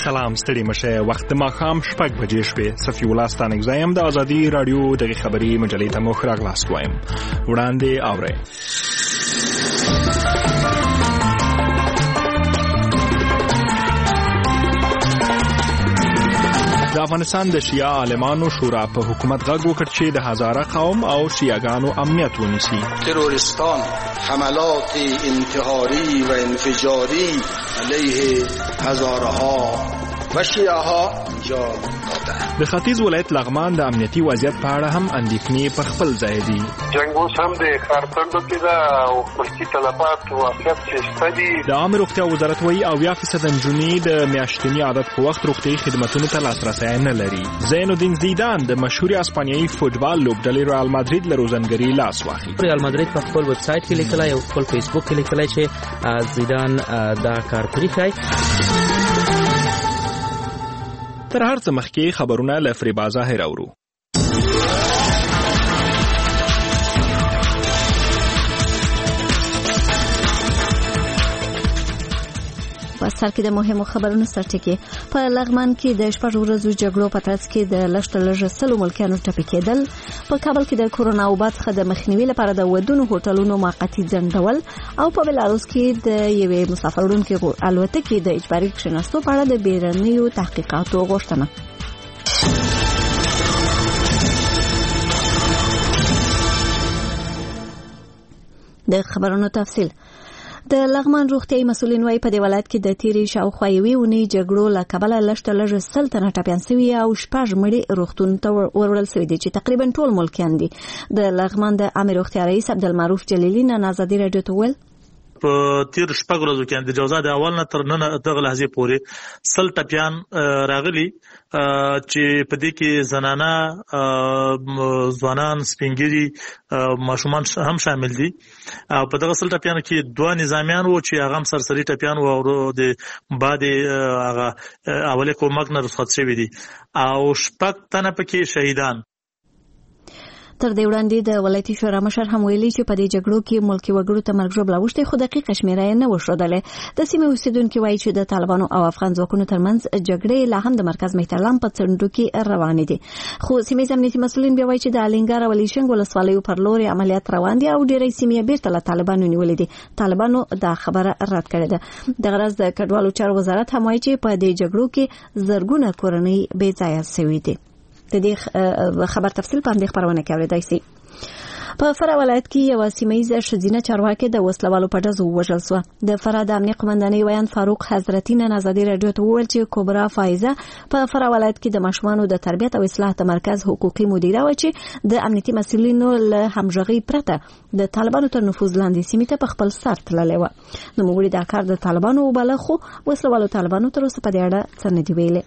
سلام ستړي مشه وخت د ماښام 6 بجې شوې. صفي الله ستانکزی یم د ازادي رادیو دغه خبري مجلې ته مخ راغلاست وایم. وړاندې اورئ. د افغانستان د شیعه عالمانو شورا په حکومت غږ وکړ چې د هزاره قوم او شیعهګانو امنیت ونیسي. تروریستان حملات انتحاری و انفجاری علیه هزاره ها و شیعه ها انجام داده. د ختیځ ولایت لغمان د امنیتي وضعیت په اړه هم اندېښنې په خپل ځای دي. جنګ اوس هم د خارپندو کې ده او خپلکي طلبات واقعیت چې شته دي. د عامه روغتیا وزارت وایي 80% نجونې د میاشتني عادت په وخت روغتیایي خدمتونو ته لاسرسی نه لري. زین الدین زیدان د مشهور اسپانیایي فوټبال لوبډلې رئال مادرید له روزنګري لاس واخیست. رئال مادرید په خپل ویب سایټ کې لیکلی او خپل فیسبوک کې لیکلی چې زیدان دا کار پرېښی. تر هر څه مخکې خبرونه له فریبا ظاهر اورو. په سر کې د مهمو خبرونو سرټکی. په لغمان کې د 6 ورځو جګړو په ترڅ کې د لږ 100 ملکیانو ټپي کېدل. په کابل کې د کورونا وبا څخه د مخنیوي لپاره د ودونو هوټلونو موقتی ځنډول او په بلاروس کې د یوې مسافروړونکو الوتکې د اجباري کښېناستو په اړه د بیړنیو تحقیقاتو غوښتنه. د خبرونو تفصیل. د لغمان روغتیايي مسؤلین وايي په دې ولایت کې د تیرې شاوخوا یوې اونۍ جګړو له کبله لږ 100 تنه ټپیان شوي او 6 مړي روغتون ته وروړل شوي دي چې تقریبا ټول ملکیان دي. د لغمان د عامه روغتیا رئیس عبدالمعروف جلیلی نن ازادي رادیو ته وویل په تیر 6 ورځو کې د جوزا د اول نه تر نن دغه لحظې پورې 100 ټپیان راغلي چې په دې کې زنانه ځوانان سپینګری ماشومان هم شامل دي. او په دغه 100 ټپیانو کې 2 نظامیان وو چې هغه سرسري ټپیان وو او د بعد هغه اوله کومک نه رخصت شوی دي او 6 تنه پکې شهیدان. تر دې وړاندې د ولایتي شورا مشر هم ویلي چې په دې جګړو کې ملکی وګړو ته مرګ ژوبله وشته خو دقیقه شمیره نه وښودلې. د سیمې اوسیدونکو وایي چې د طالبانو او افغان ځواکونو ترمنځ جګړې لا هم د مرکز مهترلام په څنډو کې روانې دي. خو سیمې امنیتي مسؤلین بیا وایي چې د الینګار او لیشنګ ولسوالیو پر لوري عملیات روان دي او ډېرې سیمې بیرته له طالبانو نیولې دي. طالبانو دا خبره رد کړې ده. د غرض د کډوالو چارو وزارت هم وایي چې په دې جګړو کې زرګونه کورنۍ بې ځایه شوي دي. د دې خبر تفصیل په دې خبرونه کې اورېدای شئ. په فراه ولایت کې یو سیمایي ښځینه چارواکي د وسلوالو په ډزو وژل شو. د فراه د امنیه قومندانۍ ویان فاروق حضرتي نن ازادي رادیو ته وویل چې کبرا فایزه په فراه ولایت کې د ماشومانو د تربیت او اصلاح مرکز حقوقي مدیره و چې د امنیتي مسؤلینو له همغږي پرته د طالبانو تر نفوذ لاندې سیمې ته په خپل سر تللی و. نو موږ دا کار د طالبانو وباله خو وسلوالو طالبانو تر اوسه په دې اړه څه نه دی ویلي.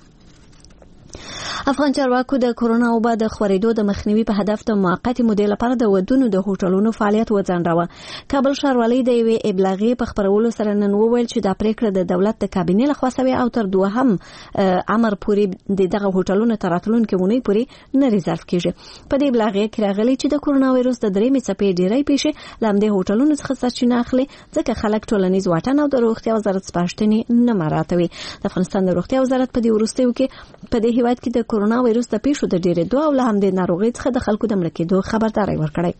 افغان چارواکو د کورونا وبا د خورېدو د مخنیوي په هدف د موقتې مودې لپاره د ودونو د هوټلونو فعالیت وځنډاوه. کابل ښاروالۍ د یوې ابلاغې په خپرولو سره نن وویل چې دا پریکړه د دولت د کابینې لخوا شوې او تر 2 امر پورې دغه هوټلونو ته راتلونکې ونې پورې نه ریزرف کیږي. په دې ابلاغې کې راغلي چې د کورونا وایروس د 3 څپې ډېرې پیښې لامده هوټلونو څخه سرچینه اخلي ځکه خلک ټولنیز واټن او د روغتیا وزارت سپارښتنې نه مراعاتوي. د افغانستان د روغتیا وزارت په دې وروستیو کې په دې هیواد کې د کورونا وایروس د پیښو د ډېرېدو او له همدې ناروغۍ څخه د خلکو د مړه کېدو خبرداری ورکړی.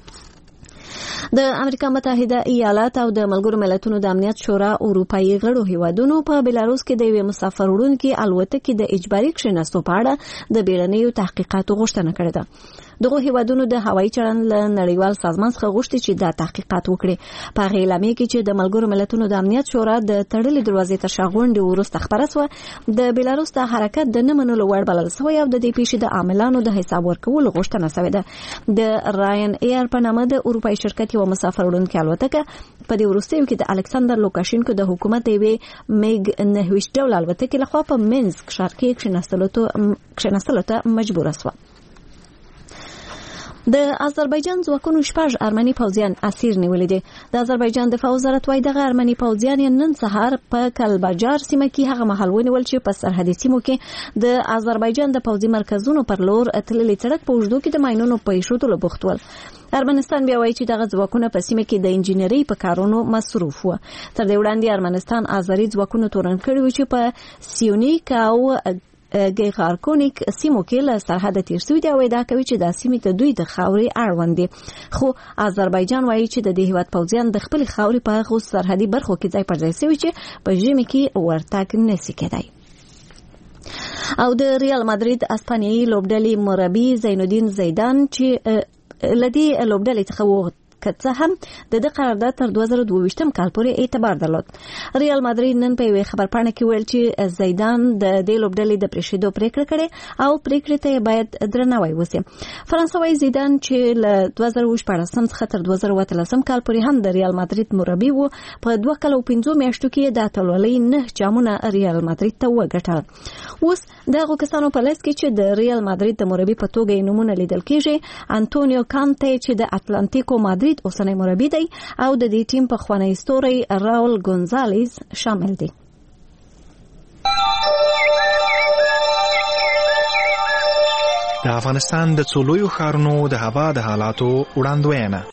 د امریکا متحده ایالات او د ملګرو ملتونو د امنیت شورا اروپایي غړو هیوادونو په بلاروس کې د یوې مسافر وړونکي الوتکې د اجباري کښېناستو په اړه د بیړنیو تحقیقاتو غوښتنه کړې ده. دغه هیوادونو د هوایي چلند له نړیوال سازمان څخه غوښتي چې دا تحقیقات وکړي. په هغه اعلامیه کې چې د ملګرو ملتونو د امنیت شورا د تړلې دروازې تر شا غونډې وروسته خبره شوه د بلاروس د حرکت د نه منلو وړ بلل شوی او د دې پیښې د عاملانو د حساب ورکولو غوښتنه شوې ده. د راین ایر په نامه د اروپایي شرکت یو مسافر وړونکي الوتکه په دې وروستیو کې د الکساندر لوکاشینکو د حکومت یوې میګ 9 ډول الوتکې لخوا په مینسک ښار کې کښېناستلو ته مجبوره شوه. د آذربایجان ځواکونو 6 ارمني پوځیان اسیر نیولي دي. د آذربایجان دفاع وزارت وايي دغه ارمني پوځیان نن سهار په کلباجار سیمه کې هغه مهال ونیول چې په سرحدي سیمو کې د آذربایجان د پوځي مرکزونو پر لور تللي سړک په اوږدو کې د ماینونو په ایښودلو بوخت ول. ارمنستان بیا وایي چې دغه ځواکونه په سیمه کې د انجینرۍ په کارونو مصروف وو. تر دې وړاندې ارمنستان آزاري ځواکونه تورن کړي و چې په سیونیک او ګیغارکونیک سیمو کې له سرحد تیر شوی دی او ادعا کوي چې د سیمې ته دوی د خاورې اړوند دي. خو آذربایجان وایي چې د دې هیواد پوځیان د خپل خاورې په هغو سرحدي برخو کې ځای پر ځای شوي چې په ژمي کې ورتګ نشي کېدای. او د ریال مادرید اسپانیایی لوبډلې مربي زین الدین زیدان چې لدی لوبډلې څخه کڅه هم د قرارداد تر 2022 کال پورې اعتبار درلود. ریال مادرید نن په یوه خبرپاڼه کې ویل چې زیدان د دې لوبډلې د پریښودو پریکړه کړې او پریکړې ته باید درناوی وشي. فرانسوي زیدان چې له 2014 څخه تر 2013 کال پورې هم د ریال مادرید مربي وو په 2 کال او 5 میاشتو کې د اتلولۍ 9 جامونه ریال مادرید ته وګټل. اوس دغه کسانو په لیست کې چې د ریال مادرید د مربي په توګه نومونه لیدل کېږي انټونیو کانته چې د اتلانتیکو مادرید اوسنی مربي دی او د دې ټیم په خوانی ستوري راول ګونزاليز شامل دي. د افغانستان د څلويو ښارونو د هوا د حالاتو وړاندوینه.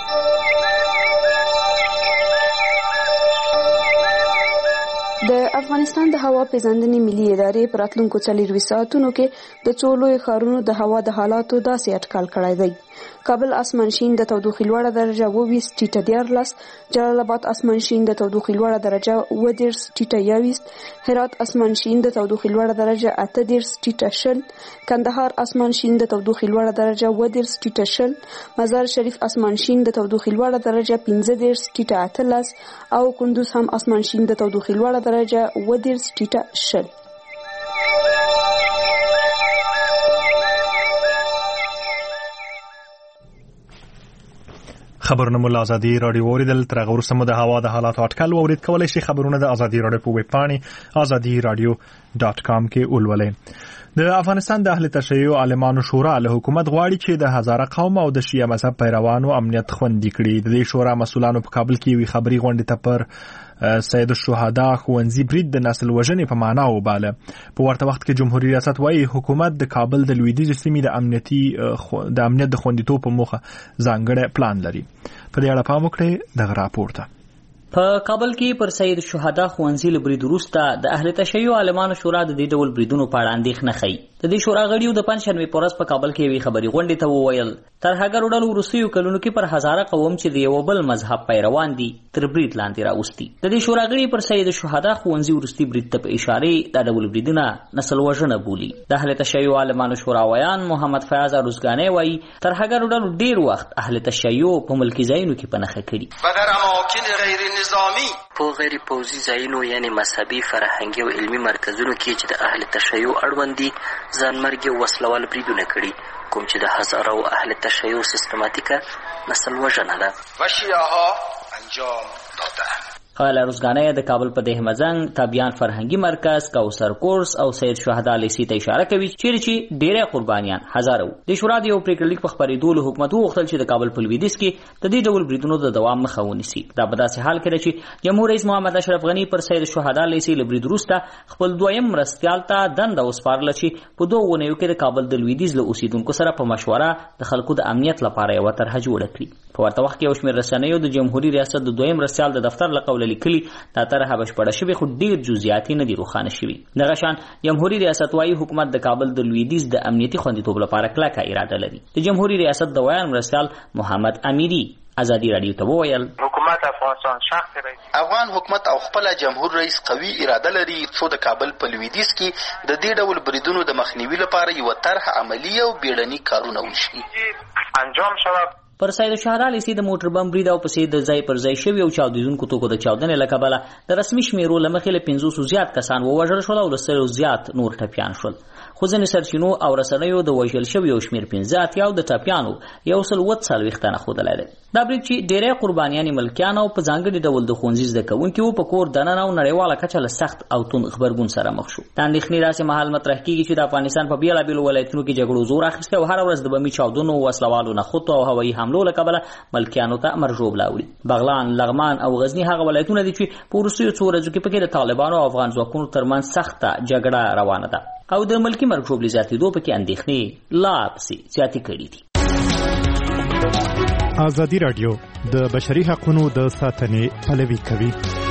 د افغانستان د هوا پیژندنې ملي ادارې پر راتلونکو 24 ساعتونو کې د څلويو ښارونو د هوا د حالاتو داسې اټکل کړی دی. کابل اسمان شین د تودوخې لوړه درجه 22 ټیټه 14، جلال آباد اسمان شین د تودوخې لوړه درجه 22 ټیټه 21، هرات اسمان شین د تودوخې لوړه درجه 28 ټیټه 20، کندهار اسمان شین د تودوخې لوړه درجه 22 ټیټه 20، مزار شریف اسمان شین د تودوخې لوړه درجه 15 ټیټه 18 او کندوز هم اسمان شین د تودوخې لوړه درجه 22 ټیټه 20. خبرونه مو آزادي رادیو اوریدل. تر هغه وروسته مو د هوا د حالاتو اټکل واورید. کولی شئ خبرونه د آزادي رادیو په ویب پاڼې azadiراdio.com کې ولولئ. د افغانستان د اهل تشیع عالمانو شورا له حکومت غواړي چې د هزاره قوم او د شیعه مذهب پیروانو امنیت خوندي کړي. د دې شورا مسؤلانو په کابل کې وی خبري غونډه ته پر سید الشهدا خوندزي برید د نسل وژنې په معنا وباله. په ورته وخت کې جمهوریت ریاست وايي حکومت د کابل د لویدیځ سیمې د امنیت د خوندیتوب په موخه ځانګړی پلان لري. په دې اړه پام وکړئ دغه راپور ته. په کابل کې پر سید الشهدا خوندزي برید وروسته د اهل تشیع عالمانو شورا د دې ډول بریدونو په اړه اندېښنه ښیي. د دې شورا غړیو د پنځشنبه په ورځ په کابل کې وی خبري غونډې ته وویل ترهګر ډلو روسیو کلونو کې پر هزاره قوم چې د یو بل مذهب پیروان دي تر برید لاندې راوستي. د دې شورا غړي پر سید الشهدا خوندزي ورستي برید ته په اشاره د ډول بریدونه نسل وژنه بولي. د اهل تشیع عالمانو شورا ویان محمد فیاض روزګانی وایي ترهګر ډلو ډیر وخت اهل تشیع په ملکی ځایونو کې پنهخه کړي. بدر اماکن غیر نظامی په غیر پوځي ځایونو یعنی مذهبي فرهنګي او علمي مرکزونو کې چې د اهل تشیع اړوند دي ځانمرګي وسلوال بریدونه کړي کوم چې د هزارو اهل تشیع سیستماتیکه نسل وژنه ده و شیعه‌ها انجام دادند. خاله روزګانی د کابل په دهمزنګ تابعیان فرهنګي مرکز کوثر کورس او سید شهدا لیسي ته اشاره کوي چې ډېرې قربانیان هزارو. د شورا د یو پریکړه لیک په خبرېدو له حکومت وغوښتل چې د کابل په لویدیځ کې د دې ډول بریدونو د دوام مخه ونیسي. دا په داسې حال کې چې جمهور رئیس محمد اشرف غنی پر سید شهدا لیسي له برید وروسته خپل دویم مرستیال ته دنده وسپارله چې په 2 اونیو کې د کابل د لویدیځ له اوسیدونکو سره په مشوره د خلکو د امنیت لپاره یو طرحه جوړه کړي. په ورته وخت کې شمېر رسنیو د جمهوریت ریاست د دویم مرستیال د دفتر له قوله لیکلي دا طرحه بشپړه شوې خو ډېر جزئیات نه دي روښانه شوي. دغه شان جمهوریت ریاست وايي حکومت د کابل د لویدیځ د امنیتي خوندیتوب لپاره کلکه اراده لري. د جمهوریت ریاست د ویان مرستیال محمد امیری آزادی رادیو ته وویل حکومت افغانستان شخص رئیس افغان حکومت او خپل جمهور رئیس قوي اراده لري څو د کابل په لویدیځ کې د دې ډول بریدونو د مخنیوي لپاره یو طرح عملی او بیړني کارونه وشي انجام شود. پر سید الشهدا لیسي د موټر بم برید او پسې د ځای پر ځای شوي او چاودیدونکو توکو د چاودنې له کبله د رسمي شمیرو له مخې له 500 زیات کسان ووژل شول او له 100 زیات نور ټپیان شول. خو ځینې سرچینو او رسنیو د وژل شویو شمېر 15 اتیا او د ټپیانو 140 تنه ښودلی دی. دا برید چې ډېری قربانیانې ملکیان او په ځانګړي ډول د ښوونځي زده کوونکي وو په کور دننه او نړیواله کچه له سخت او توند غبرګون سره مخ شو. د اندېښنې داسې مهال مطرح کېږي چې د افغانستان په بېلابېلو ولایتونو کې جګړو زور اخیستی او هره ورځ د بمي چاودنو وسلوالو نښتو او هوایي حملو له کبله ملکیانو ته مرژوبله وړي. بغلان، لغمان او غزني هغه ولایتونه دي چې په وروستیو څو ورځو کې پکې د طالبانو او افغان ځواکونو ترمنځ سخته جګړه روانه ده او د ملکي مرګ ژوبلې زیاتېدو پکې اندېښنې لا پسې زیاتې کړي دي. ازادي راډیو د بشري حقوقو د ساتنې پلوي کوي.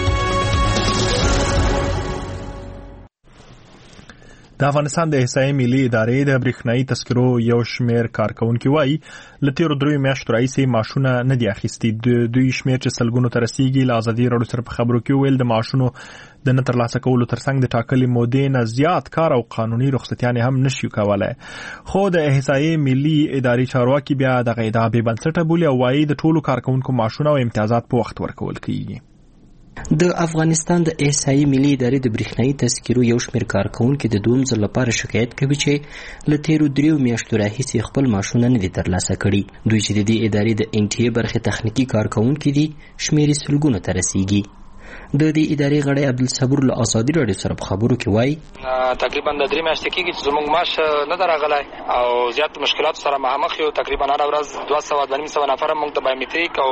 د افغانستان د احصایې ملي ادارې د برېښنايي تذکرو یو شمېر کارکونکي وایي له تېرو 3 میاشتو راهیسې معاشونه نه دي اخیستي. دوی شمېر چې سلګونو ته رسیږي له ازادي راډیو سره په خبرو کې ویل د معاشونو د نه ترلاسه کولو ترڅنګ د ټاکلې مودې نه زیات کار او قانوني رخصتیانې هم نشي کولای. خو د احصایې ملي ادارې چارواکي بیا دغه ادعا بې بنسټه بولي او وایي د ټولو کارکونکو معاشونه او امتیازات په وخت ورکول کیږي. د افغانستان د احصایې ملي ادارې د برېښنايي تذکرو یو شمېر کارکونکي د دویم ځل لپاره شکایت کوي چې له تېرو 3 میاشتو راهیسې خپل معاشونه نه دي ترلاسه کړي. دوی چې د دې ادارې د NTA برخې تخنیکي کارکونکي دي شمېر یې سلګونو ته رسیږي. د دې ادارې غړی عبدالصبور له ازادي راډیو سره په خبرو کې وایي تقریبا د 3 میاشتې کېږي چې زموږ معاش نه دی راغلی او زیات مشکلاتو سره مخامخ یو. تقریبا هره ورځ 200 نفر موږ ته بایومټریک او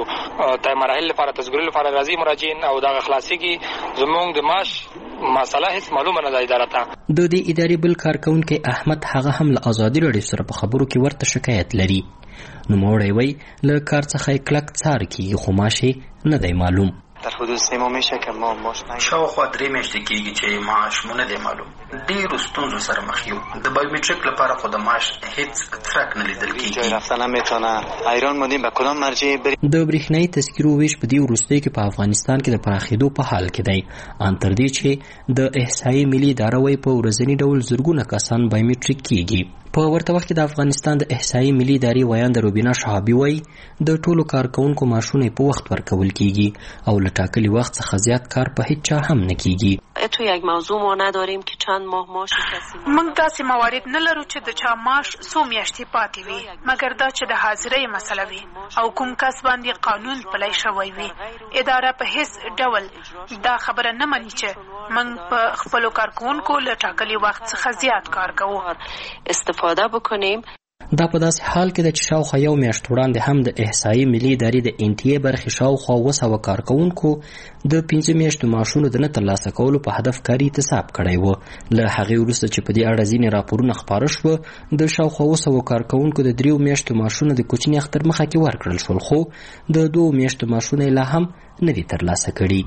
مراحل لپاره تذکرې لپاره راځي مراجعین او دغه خلاصېږي. زموږ د معاش مسله هیڅ معلومه نه ده اداره ته. د دې ادارې بل کارکونکی احمد هغه هم له ازادي راډیو سره په خبرو کې ورته شکایت لري. نوموړی وایي له کار څخه یې کلک څار کېږي خو معاش یې نه دی معلوم. در حدود 3 ماه میشه که ما معاش نگیریم. شاوخوا 3 میاشتې کېږي چې معاش مو نه دی معلوم. ډېرو ستونزو سره مخ یو. د بایومټریک لپاره خو د معاش هیڅ څرک نه لیدل کېږي. جای رفتن هم میتونه. حیران موندیم به کدام مرجع بریم. د برېښنايي تذکرو ویش په دې وروستیو کې په افغانستان کې د پراخېدو په حال کې دی. ان تر دې چې د احصایې ملي اداره وایي په ورځني ډول زرګونه کسان بایومټریک کېږي. په ورته وخت کې د افغانستان د احصایې ملي ادارې ویاند روبینا شهابي وایي د ټولو کارکونکو معاشونه په وخت ورکول کېږي او له ټاکلي وخت څخه زیات کار په هیڅ چا هم نه کېږي. تو یک موضوع ما نداریم که چند ماه معاش کسی موږ داسې موارد نه لرو چې د چا معاش څو میاشتې پاتې وي مګر دا چې د حاضرۍ مسله وي او کوم کس باندې قانون پلی شوی وي. اداره په هیڅ ډول دا خبره نه مني چې موږ په خپلو کارکونکو له ټاکلي وخت څخه زیات کار کوو استفاده بکنیم. دا په داسې حال کې د چې شاوخوا یو میاشت وړاندې هم د احصایې ملي ادارې د NTA برخې شاوخوا 200 کارکونکو د 5 میاشتو معاشونو د نه ترلاسه کولو په هدف کاري اعتصاب کړی و. له هغې وروسته چې په دې اړه ځینې راپورونه خپاره شوه د شاوخوا 200 کارکونکو د 3 میاشتو معاشونه د کوچني اختر مخه کې ورکړل شول خو د 2 میاشتو معاشونه لا هم نه دي ترلاسه کړي.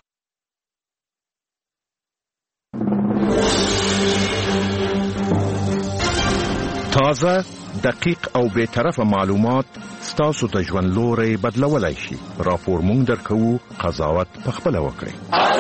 تازه دقیق او بی‌طرفه معلومات ستاسو د ژوند لوري بدلولای شي. راپور مونږ درکوو، قضاوت په خپل وکړئ.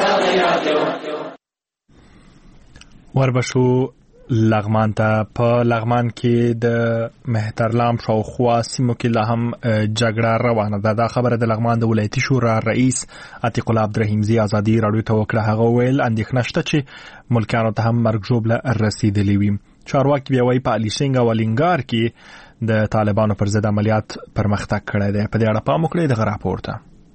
وربشو لغمان ته. په لغمان کې د مهترلام شاوخوا سیمو کې لا هم جګړه روانه ده. دا خبره د لغمان د ولایتي شورا رئیس عتیق الله عبدالرحیمزي ازادي راډیو ته وکړه. هغه ویل اندېښنه شته چې ملکیانو ته هم مرګ ژوبله رسیدلې وي. چارواکي بیا وایي په الیشنګ او الینګار کې د طالبانو پر ضد عملیات پرمختګ کړی دی. په دې اړه پام وکړئ دغه راپور ته.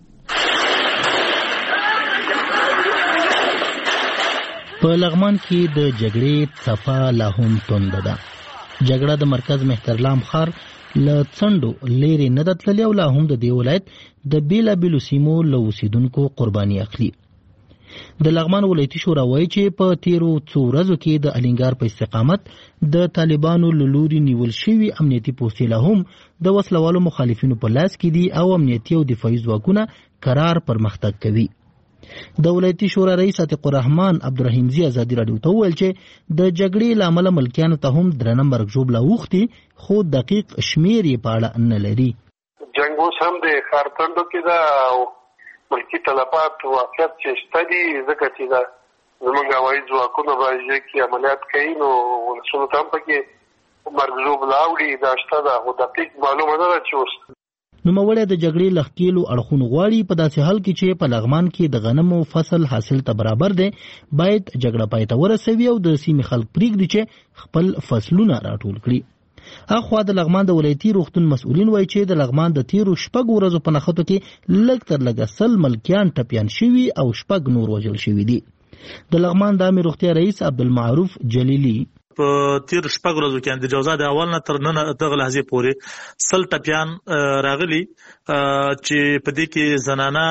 په لغمان کې د جګړې څپه لا هم تونده ده. جګړه د مرکز مهترلام ښار له څنډو لرې نه ده تللې او لا هم د دې ولایت د بېلابېلو سیمو له اوسېدونکو قرباني اخلي. د لغمان ولایتي شورا وایي چې په تیرو څو ورځو کې د الینګار په استقامت د طالبانو له لوري نیول شوي امنیتي پوستې لا هم د وسلوالو مخالفینو په لاس کې دي او امنیتي او دفاعي ځواکونه قرار پرمختګ کوي. د ولایتي شورا رئیس عتیق الرحمن عبدالرحیمزي ازادي راډیو ته وویل چې د جګړې له امله ملکیانو ته هم درنه مرګ ژوبله اوښتي خو دقیق شمېر یې په اړه نه لري. جنګ اوس هم د ښارتنډو کې ده او ملکي تلفات واقعیت چې شته دي ځکه چې دا زموږ هوایي ځواکونه باندې کې عملیات کوي نو ولسونو ته هم پکې مرګ ژوبله اوړي دا شته ده خو دقیق معلومه نه ده چې اوس. نوموړی د جګړې له ښکېلو اړخونو غواړي په داسې حال کې چې په لغمان کې د غنمو فصل حاصل ته برابر دی باید جګړه پای ته ورسوي او د سیمې خلک پرېږدي چې خپل فصلونه راټول کړي. اخوا د لغمان د ولایتي روغتون مسؤلین وایي چې د لغمان د تیرو 6 ورځو په نښتو کې لږ تر لږه 100 ملکیان ټپیان شوي او 6 نور وژل شوي دي. د لغمان د عامې روغتیا رئیس عبدالمعروف جلیلي په تیر شپږ ورځو کې د جوزا د اول نه تر نن دغه لحظې پورې 100 ټپیان راغلي چې په دې کې زنانه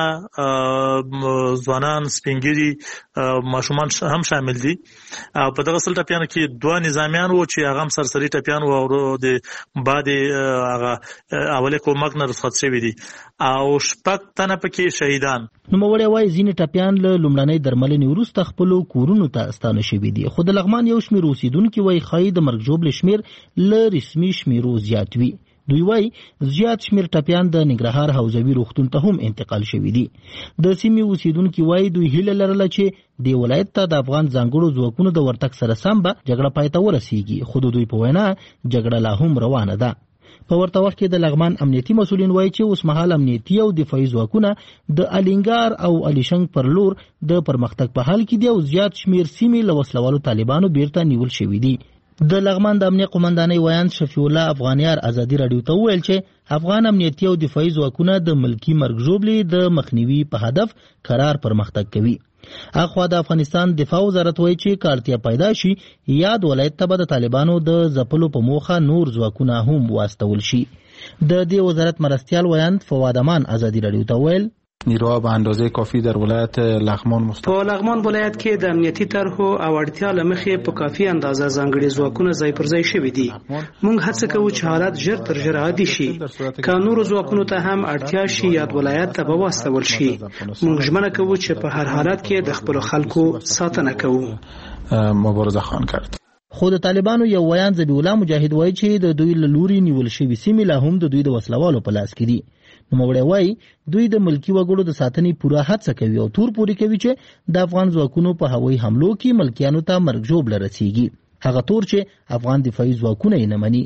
ځوانان سپینګری ماشومان هم شامل دي او په دغه 100 ټپیانو کې 2 نظامیان وو چې هغه هم سرسري ټپیان وو او د بعد هغه اوله کومک نه رخصت شوی دي او شپږ تنه پکې شهیدان. نوموړی وايي ځینې ټپیان له لومړنۍ درملنې وروسته خپل کورونو ته ستانه شوي دي خو د لغمان یو شمېر اوسیدونکي وايي ښایي د مرګ ژوبلې شمېر له رسمي شمېرو زیات وي. دوی وايي زیات شمېر ټپیان د ننګرهار حوزوي روغتون ته هم انتقال شوي دي. د سیمې اوسیدونکي وايي دوی هیله لرله چې د ولایت ته د افغان ځانګړو ځواکونو د ورتګ سره سم به جګړه پای ته ورسیږي خو د دوی په وینا جګړه لا هم روانه ده. په ورته وخت کې د لغمان امنیتي مسؤلین وایي چې اوس مهال امنیتي او دفاعي ځواکونه د الینګار او الیشنګ پر لور د پرمختګ په حال کې دي او زیات شمېر سیمې له وسلوالو طالبانو بیرته نیول شوي دي. د لغمان د امنیت قومندانۍ ویاند شفیع الله افغانیار ازادي راډیو ته وویل چې افغان امنیتي او دفاعي ځواکونه د ملکی مرګ ژوبلې د مخنیوي په هدف قرار پرمختګ کوي. اخوا د افغانستان دفاع وزارت وایي چې کارتیا پیدا شي یاد ولایت ته به د طالبانو د ځپلو په موخه نور ځواکونه هم واستول شي. د دې وزارت مرستیال ویاند فواد امان ازادي راډیو ته ویل نیروها به اندازه کافی در ولایت لغمان په لغمان ولایت کې د امنیتي طرحو او اړتیا له مخې په کافي اندازه ځانګړي ځواکونه ځای پر ځای شوي دي. موږ هڅه کوو چې حالات ژر تر ژره عادي شي. که نورو ځواکونو ته هم اړتیا شي یاد ولایت ته به واستول شي. موږ ژمنه کوو چې په هر حالت کې د خپلو خلکو ساتنه کوو. مبارزه خواهند کرد. خو د طالبانو یو ویاند ذبیح الله مجاهد وایي چې د دوی له لوري نیول شوي سیمې لا هم د دوی د وسلوالو په لاس کې دي. نوموړی وایي دوی د ملکی وګړو د ساتنې پوره هڅه کوي او تور پورې کوي چې د افغان ځواکونو په هوایي حملو کې ملکیانو ته مرګ ژوبله رسیږي هغه تور چې افغان دفاعي ځواکونه یې نه مني.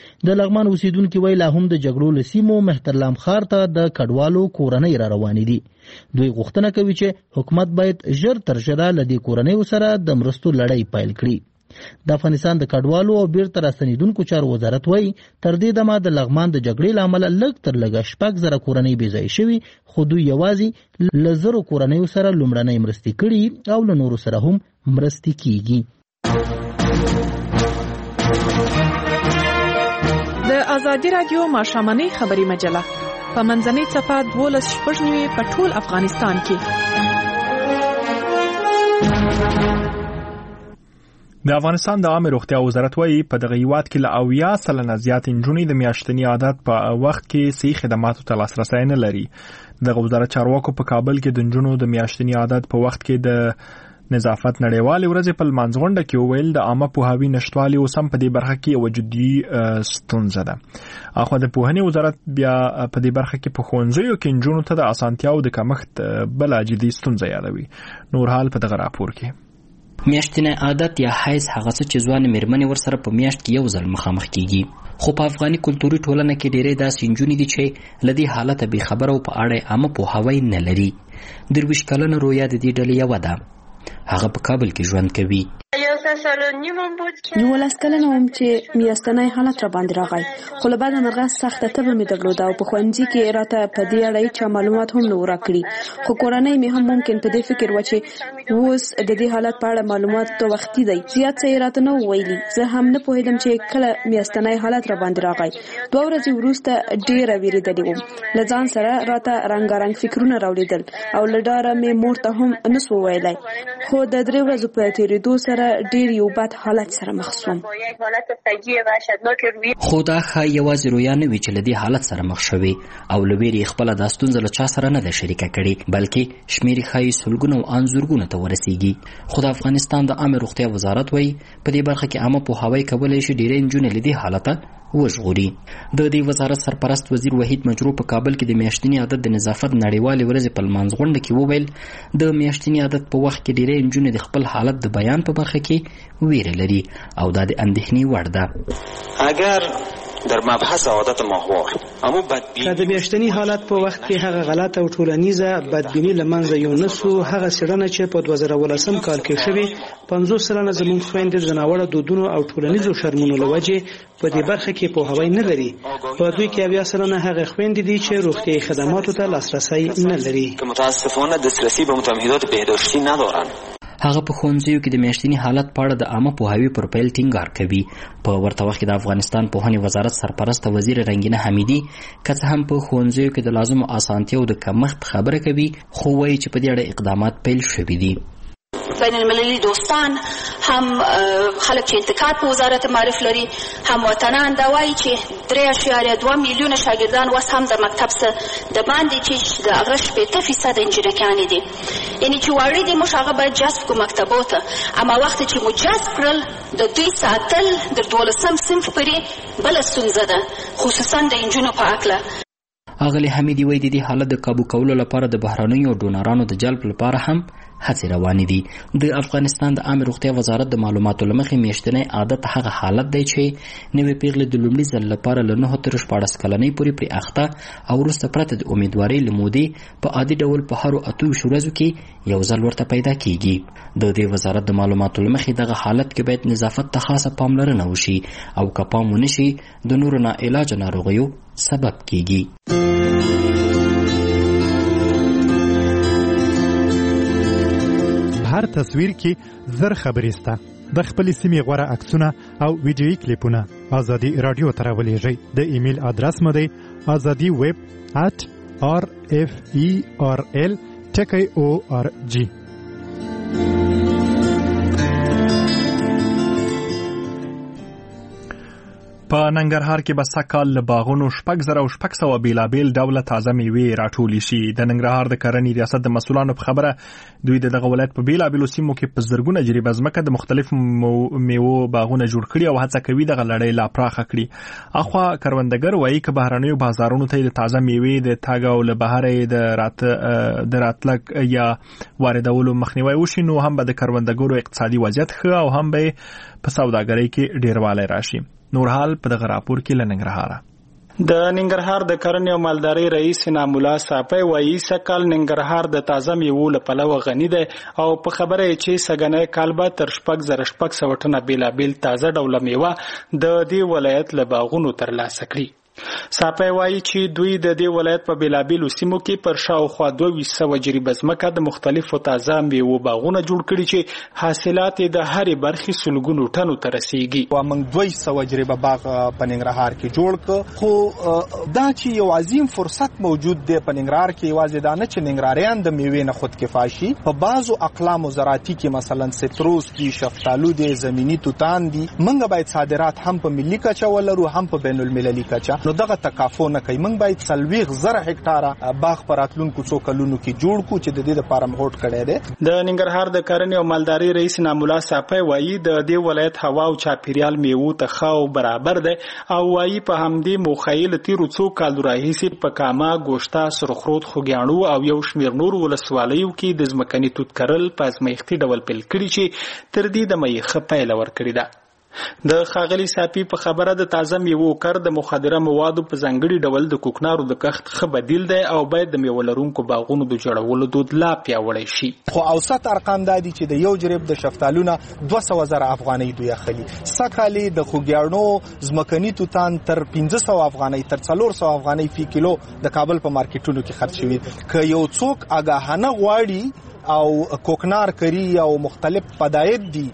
د لغمان اوسیدونکي وایي لا هم د جګړو له سیمو مهترلام ښار ته د کډوالو کورنۍ را روانې دي. دوی غوښتنه کوي چې حکومت باید ژر تر ژره له دې کورنیو سره د مرستو لړۍ پیل کړي. د افغانستان د کډوالو او بیرته راستنیدونکو چارو وزارت وایي تر دې دمه د لغمان د جګړې له امله لږ تر لږه 6,000 کورنۍ بې ځایه شوي خو دوی یوازې له 1,000 کورنیو سره لومړنۍ مرستې کړي او له نورو سره هم مرستې کیږي. د ازادي راډیو ماښامنۍ خبري مجله په منځنۍ صفحه 12 په ټول افغانستان کې. د افغانستان د عامه روغتیا وزارت وايي په دغه هیواد کې له 90% زیات نجونې د میاشتني عادت په وخت کې صحي خدماتو ته لاسرسی نه لري. دغه وزارت چارواکو په کابل کې د نجونو د میاشتني عادت په وخت کې د نظافت نړیوالې ورځې په لمانځغونډه کې وویل د عامه پوهاوي نشټوالي اوس هم په دې برخه کې یوه جدي ستونزه ده. اخوا د پوهنې وزارت بیا په دې برخه کې په ښوونځیو کې نجونو ته د اسانتیاو د کمښت بله جدي ستونزه یادوي. نور حال په دغه راپور کې. میاشتنی عادت یا حیض هغه څه چې ځوانې مېرمنې ورسره په میاشت کې یو ځل مخامخ کیږي خو په افغاني کلتوري ټولنه کې ډېرې داسې نجونې دي چې له دې حالته بې خبره او په اړه عامه پوهاوی نه لري. 23 کلنه رویا د دې ډلې یوه ده. هغه په کابل کې ژوند کوي. 19 کلنه وم چې میاشتنی حالت را باندې راغی خو له بعده مرغه سخته تبه مې درلوده او په ښوونځي کې راته په دې اړه هیڅ معلومات هم نه راکړي خو کورنۍ مې هم ممکن په دې فکر و چې اوس د دې حالت په اړه معلومات تو وختي دی زیات څه راته نه ویلي. زه هم نه پوهیدم چې کله میاشتنی حالت را باندې راغی. 2 ورځې وروسته ډېره ویرېدلې وم. له ځان سره راته رنګارنګ فکرونه راوړېدل او له ډاره مې مور ته هم نه سو ویلی خو د 3 ورځو په تېرېدو سره ډېر یو بد حالت سره مخ شوم. خو دا ښایي یوازې رویا نه وي چې له دې حالت سره مخ شوې او له ویرې خپله دا ستونزه له چا سره نه ده شریکه کړې بلکې شمېر یې ښایي سلګونه او ان زرګونه ته ورسیږي. خو د افغانستان د عامه روغتیا وزارت وایي په دې برخه کې عامه پوهاوی کولی شي ډېرې نجونې له دې حالته وژغوري. د دې وزارت سرپرست وزیر وحید مجروح په کابل کې د میاشتني عادت د نظافت نړیوالې ورځې په لمانځغونډه کې وویل د میاشتني عادت په وخت کې ډېرې نجونې د خپل حالت د بیان په برخه کې ویره لري او دا د اندېښنې وړ ده. اگر در مبحث عادت ماهوار اما بدبینی د میاشتني حالت په وخت کې هغه غلط او ټولنیزه بدبینی لمنځه یو نسو هغه څېړنه چې په 2018 کال کې شوې 50 سلنه زموږ خویندې د ځناوړو دودونو او ټولنیزو شرمونو له وجې په دې برخه کې پوهاوی نه لري. په دوی کې 70 سلنه هغه خویندې دي چې روغتیايي خدماتو ته لاسرسی نه لري که متاسفانه دسترسی به متمهدات بهداشتی ندارند. هغه په ښوونځیو کې د میاشتني حالت په اړه د عامه پوهاوي پر پیل ټینګار کوي. په ورته وخت کې د افغانستان پوهنې وزارت سرپرست وزیر رنګینه حمیدي که څه هم په ښوونځیو کې د لازمو اسانتیاو د کمښت خبره کوي، خو وایي چې په دې اړه اقدامات پیل شوي دي. بین المللی دوستان هم خلک چې انتقاد په وزارت معارف لري، هم وطنان دا وایي چې 3.2 میلیونه شاګردان اوس هم د مکتب څخه د باندې چې د هغه 80% انجینرانې دي، یعنې چې واړه دي موږ هغه باید جذب کړو مکتبو ته. اما وخت چې مو جذب کړل د دوی ساتل د 12 صنف پورې بله ستونزه ده، خصوصا د نجونو په هکله. اغلې حمیدي وایي د دې حالت د کابو کولو لپاره د بهرنیو ډونرانو د جلب لپاره هم هڅې روانې دي. د افغانستان د عامه روغتیا وزارت د معلوماتو له مخې میاشتنی عادت هغه حالت دی چې نوې پیغلې د لومړي ځل لپاره له 9 تر 14 کلنۍ پورې پرې اخته او وروسته پرته د امیدوارۍ له مودې په عادي ډول په هرو 28 ورځو کې یو ځل ورته پیدا کیږي. د دې وزارت د معلوماتو له مخې دغه حالت کې باید نظافت ته خاصه پاملرنه وشي او که پام ونه شي د نورو ناعلاجه ناروغیو سبب کیږي. هر تصویر کې زر خبرې سته. د خپل سیمې غوره عکسونه او ویډیویي کلیپونه ازادي رادیو ته راولېږئ. د ایمیل ادرس مو دی azadi@referl.org. په ننګرهار کې به سږکال له باغونو 6,600 بیلابیل ډوله تازه میوې راټولې شي. د ننګرهار د کرنې ریاست د مسؤلانو په خبره دوی دغه ولایت په بیلابیلو سیمو کې په زرګونه جریبه ځمکه د مختلفو میوو باغونه جوړ کړي او هڅه کوي دغه لړۍ لا پراخه کړي. اخوا کروندګر وایي که بهرنیو بازارونو ته د تازه میوې د تګ او له بهره د راتلک یا واردولو مخنیوي وشي، نو هم به د کروندګرو اقتصادي وضعیت ښه او هم به په سوداګرۍ کې ډیروالی راشي. نورحال په دغه راپور کې له ننګرهاره. د ننګرهار د کرنې او مالدارۍ رئیس انعام الله صافی وایي سږکال ننګرهار د تازه میوو له پلوه غني دی او په خبره یې چې سږنی کال به تر 6,600 ټنه بیلابیل تازه ډوله میوه د دې ولایت له باغونو ترلاسه کړي. صافی وایي چې دوی د دې ولایت په بیلابیلو سیمو کې پر شاوخوا 200 جریبه ځمکه د مختلفو تازه میوو باغونه جوړ کړي چې حاصلات د هرې برخې سلګونو ټنو ته رسیږي. موږ 200 جریبه باغ په ننګرهار کې جوړ کړ، خو دا چې یو عظیم فرصت موجود دی په ننګرهار کې، یوازې دا نه چې ننګرهاریان د میوې نه خودکفا شي، په بعضو اقلامو زراعتي کې مثلا سټروس دي، شفتالو دي، زمینی توتان دي، موږ باید صادرات هم په ملي کچه ولرو هم په بین المللي کچه. نو دغه تکافو نه کوي. موږ باید 40,000 هکټاره باغ پر راتلونکو څو کلونو کې جوړ کړو چې د دې لپاره مهوټ کړی دی. د ننګرهار د کرنې او مالدارۍ رئیس انعام الله صافی وایي د دې ولایت هوا او چاپیریال میوو ته ښه او برابر دی او وایي په همدې موخیل تیرو څو کالو راهیسې په کاما، ګوشته، سرخرود، خوږیاڼو او یو شمېر نور ولسوالیو کې د ځمکني توت کرل په ازمایښتي ډول پیل کړي چې تر دې دمه یې ښه پایله ورکړې ده. د خاغلی صافی په خبره د تازه میوو کر د مخدره موادو په ځانګړي ډول د کوکنارو د کښت ښه بدیل دی او باید د میوه لرونکو باغونو د جوړولو دود لا پیاوړی شي. خو اوسط ارقام دا دي چې د یو جریب د شفتالونه 200,000 افغانۍ دوی اخلي. سږکال د خوږیاڼو ځمکني توتان تر 500 افغانۍ تر 400 افغانۍ فی کیلو د کابل په مارکیټونو کې خرڅ شوي. که یو څوک آگاهانه غواړي او کوکنار کری او مختلف فداید دي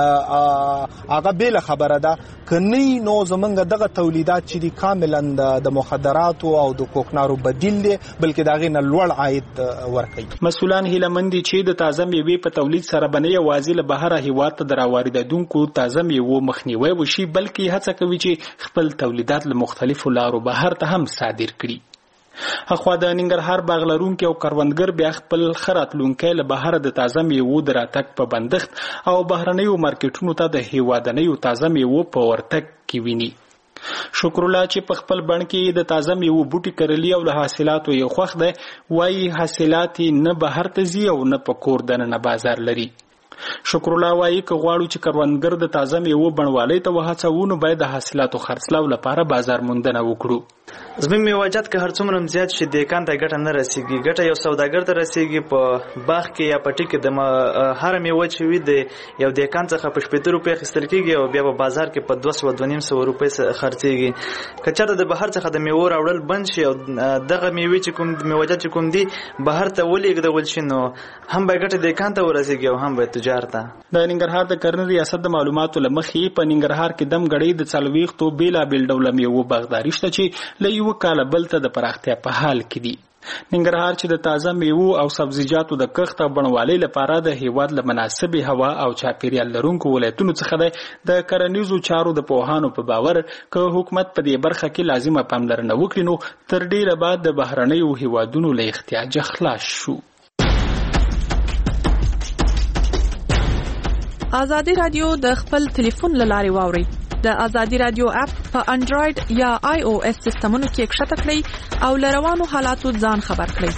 هغه بیل خبره ده، کني نو زمونږ دغه تولیدات چې دي کاملا د مخدراتو او د کوکنارو بدیل دي، بلکې دغه نه لوړ عاید ورکوي. مسؤلان هیله مند دي چې د تازه میوې په تولید سره بنې یوازې له بهره هیواد ته راواردونکو تازه میوو مخنیوي وشي، بلکې هڅه کوي چې خپل تولیدات له مختلفو لارو بهر ته هم صادر کړي. اخوا د ننګرهار باغ لرونکي او کروندګر بیا خپل خراتلونکي له بهر د تازه میوو د راتګ په بندښت او بهرنیو مارکیټونو ته د هیوادنیو تازه میوو په ورتګ کې ویني. شکر الله چې په خپل بڼ کې د تازه میوو بوټي کرلی او له حاصلاتو یې خوښ دی، وایي حاصلات نه بهر ته ځي او نه په کور دننه بازار لري. شکر الله وایي که غواړو چې کروندګر د تازه میوو بڼوالۍ ته وهڅوو نو باید د حاصلاتو خرڅلاو لپاره بازار موندنه وکړو. زموږ میوجات که هر څومره زیات شي دیکان ته ګټه نه رسیږي. ګټه یو سوداګر ته رسیږي په باغ کې یا پټي کې. د هر میوه چې وي د یو دیکان څخه په 70 روپۍ اخیستل کېږي او بیا په بازار کې په 200-250 روپۍ خرڅېږي. که چېرته د بهر څخه د میوو راوړل بند شي او دغه میوې چې کوم میوجات چې کوم دي بهر ته ولېږدول شي نو هم به ګټه دیکان ته ورسیږي او هم به تجار ته. د ننګرهار د کرنې ریاست د معلوماتو له مخې په ننګرهار کې دم غړې د 40 بیلابېل ډوله میوو باغداري شته چې له یو کال بل ته د پراختیا په حال کې دي. ننګرهار چې د تازه میوو او سبزیجاتو د کښت او بڼوالۍ لپاره د هیواد له مناسبې هوا او چاپیریال لرونکو ولایتونو څخه دی، د کرنیزو چارو د پوهانو په باور که حکومت په دې برخه کې لازمه پاملرنه وکړي نو تر ډیره بعد د بهرنیو هیوادونو له احتیاجه خلاص شو. ازادي رادیو د خپل ټلیفون له لارې واوري. د ازادي رادیو اپ په انډراید یا آی او اس سیستمونو کې کښته کړئ او له روانو حالاتو ځان خبر کړئ.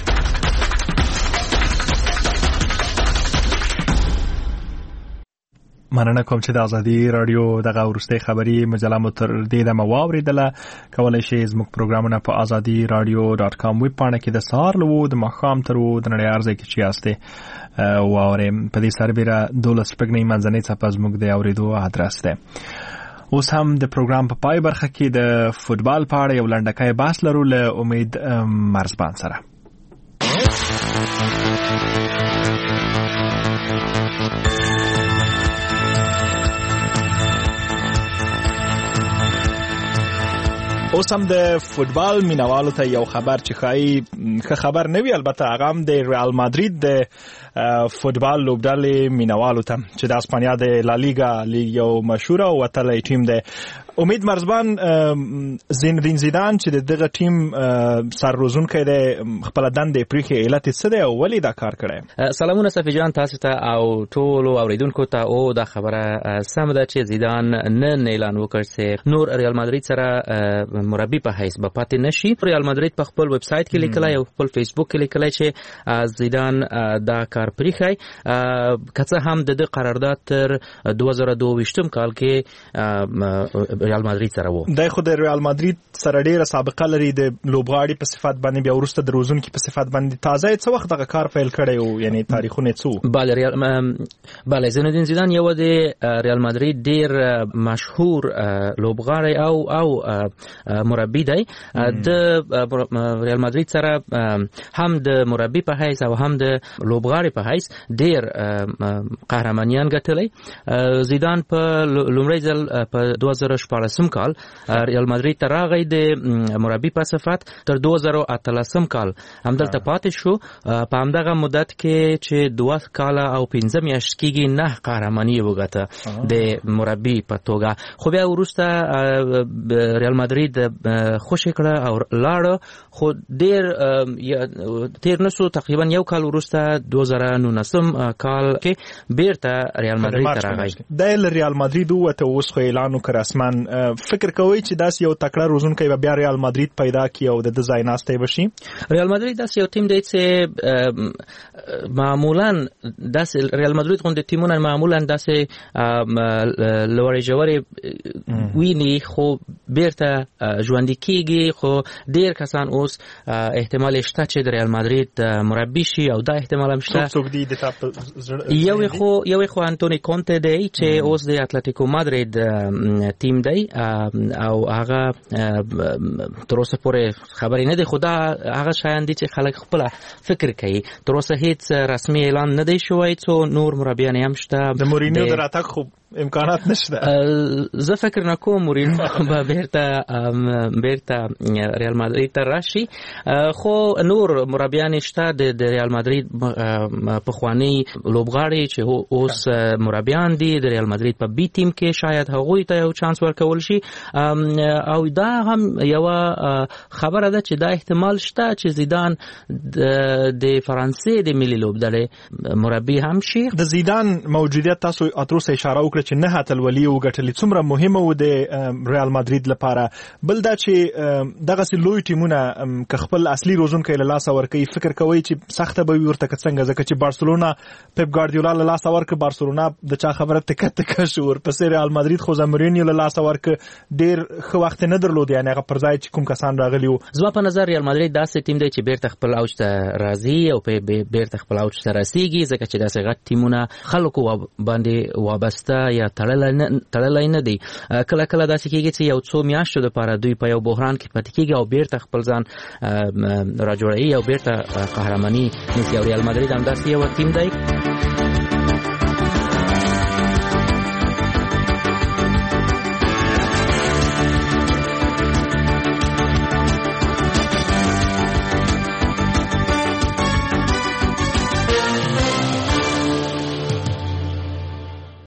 مننه کوم چې د ازادي رادیو دغه ورستۍ خبري مجله مو تر دې دمه واوریدله. کولای شئ زموږ پروګرامونه په azadiradio.com ویب پاڼه کې د سهار له د ماښام تر د نړۍ هر ځای کې چې یاستئ واورئ. په دې سربیره 12 منځنۍ څپه زموږ د اورېدو ادرس دی. اوس هم د پروګرام په پای برخه کې د فوتبال په اړه یو لنډکی بحث لرو له امید مرزبان سره. اوس هم د فوتبال مینوالو ته یو خبر چې ښه خبر نه وي، البته هغه هم د ریال مادرید د فوتبال لوبډلې مینوالو ته چې د اسپانیا د لالیګا یو مشهور او وتلی ټیم دی. امید مرزبان، زیندین زیدان چې دغه ټیم سرروزونکی دی خپل دندې پریښې، علت څه دی او ولې دا کار کړی؟ سلامونه صفی جان تاسو ته او ټولو اوریدونکو ته. او دا خبره سم ده چې زیدان نن اعلان وکړ چې نور ریال مادرید سره مربي په حیث به پاتې نشي. ریال مادرید په خپل ویب سایت کې لیکلی او خپل فیسبوک کې لیکلی چې زیدان دا کار پریښی، که څه هم د قرارداد تر 2022 کال کې ریال مادرید سره وو. دای خو د ریال مادرید سره ډیره سابقه لري د لوبغاړي په صفت باندې، بیا وروسته د روزونکي په صفت باندې. تازه څه وخت دغه کار پیل کړی او یعنی تاریخونه څو؟ بله زیندین زیدان یو د ریال مادرید ډیر مشهور لوبغاړی او مربي دی. د ریال مادرید سره هم د مربي په حیث او هم د لوبغاړي په حیث ډیر قهرمانیان ګټلی. زیدان په لومړي ځل په 2014 کال ریال مادرید ته راغی د مربي په صفت، تر 2018 کال همدلته پاتې شو. په همدغه مدت کې چې 2 کال او 15 میاشتې کېږي 9 قهرماني وګټه د مربي په توګه. خو بیا وروسته ریال مادرید خوشی کړه او لاړه، خو ډیر تیر نشو تقریبا یو کال وروسته 2019 کال کې بیرته ریال مادرید ته راغی. د ریال مادرید وته اوس خو اعلان وکړ اسمان. فکر کوي چې داس یو تکړه روزونکی به بیا ریال مادرید پیدا کی او د ځای ناسته بشي؟ ریال مادرید داس یو ټیم دی چې معمولا داس ریال مادرید غوندې ټیمونه معمولا داس لوړې جوړې ویني خو بیرته ژوند کیږي. خو ډیر کسان اوس احتمال شته چې د ریال مادرید مربي شي او دا احتمال هم شته. یو خو انټونی کونته دی چې اوس د اتلتیکو مادرید ټیم دی او هغه تر اوسه پورې خبرې نه دی، خو دا هغه شیان دي چې خلک خپل فکر کوي. تر اوسه هیڅ رسمي اعلان نه دی شوی، څو نور مربیان هم شته. د مورینیو د راتګ خو امکانات نشته. زه فکر نکوم مورینیو به بیرته ریال مادرید ته راشي، خو نور مربیان شته د ریال مادرید پخوانی لوبغاړي چې اوس مربیان دي د ریال مادرید په بي ټیم کې، شاید هغوی ته یو چانس ورکول شي. او دا هم یو خبره ده چې دا احتمال شته چې زیدان د فرانسې د ملي لوبډلې مربي هم شي. د زیدان موجودیت تاسو اتروسه اشاره وکړه چې نه اتلولي وګټلې څومره مهمه و د ریال مادرید لپاره. بل دا چې دغه سي لوی ټیمونه که خپل اصلي روزونکي له لاس ورکوي فکر کوي چې سخته به ورته څنګه ځکه چې بارسلونا پیپ ګاردیولا له لاس ورک بارسلونا د چا خبره تک شو ورپسې ریال مادرید خو زمورینیو له لاس ورک ډیر خو وخت نه درلود یعنی هغه پر ځای چې کوم کسان راغلی وو. زما په نظر ریال مادرید داسې ټیم دی چې بیرته خپل اوج ته راځي او په بیرته خپل اوج ته رسیږي ځکه چې داسې غټ ټیمونه خلکو باندې وابسته یا تړلای نه دی. کله کله داسې کېږي چې یو څو میاشتو لپاره دوی په یو بحران کې پاتې کېږي او بیرته خپل ځان راجوړوي او بیرته قهرماني نیسي. او ریال مادرید هم داسې یو ټیم دی